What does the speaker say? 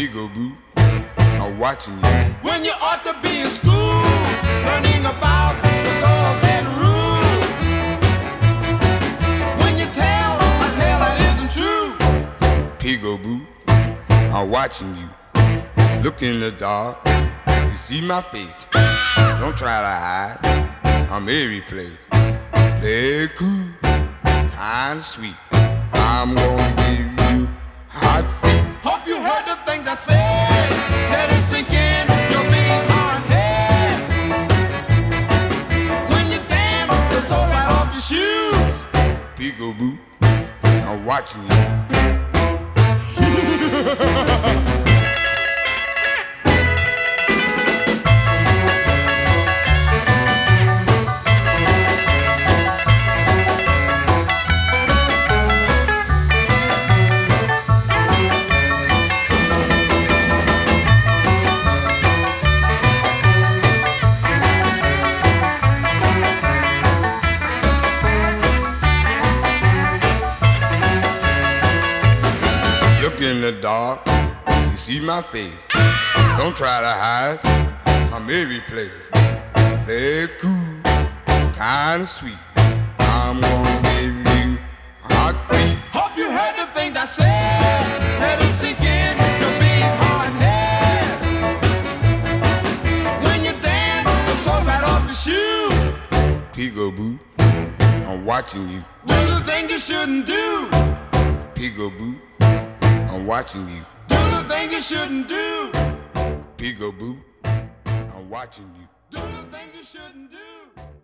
Peekaboo, I'm watching you. When you ought to be in school, learning about the golden rule. When you tell a tale that isn't true. Peekaboo, I'm watching you. Look in the dark, you see my face. Don't try to hide, I'm every place. Play it cool, kinda sweet. I'm gonna give you hot feet. Hope you heard the thing I said. Let it sink in your big hard head. When you dance, the soul right off your shoes. Peekaboo, I'm watching you. In the dark, you see my face. Don't try to hide, I'm every place. Play it cool, kinda sweet. I'm gonna give you hot feet. Hope you heard the thing I said. Let it sink in your big hard head. When you dance, the soul right off your shoes. Peekaboo, I'm watching you. Do the thing you shouldn't do. Peekaboo, I'm watching you. Do the thing you shouldn't do. Peekaboo, I'm watching you. Do the thing you shouldn't do.